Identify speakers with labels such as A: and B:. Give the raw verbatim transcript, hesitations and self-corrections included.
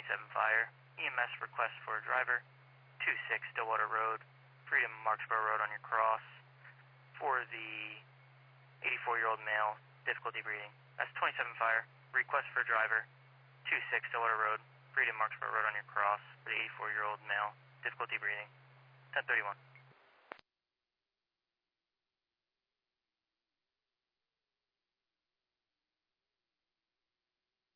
A: twenty-seven Fire, E M S request for a driver, two six Stillwater Road, Freedom Marksboro Road on your cross, for the eighty-four-year-old male, difficulty breathing. That's twenty-seven Fire, request for a driver, two six Stillwater Road, Freedom Marksboro Road on your cross, for the eighty-four-year-old male, difficulty breathing, ten thirty-one.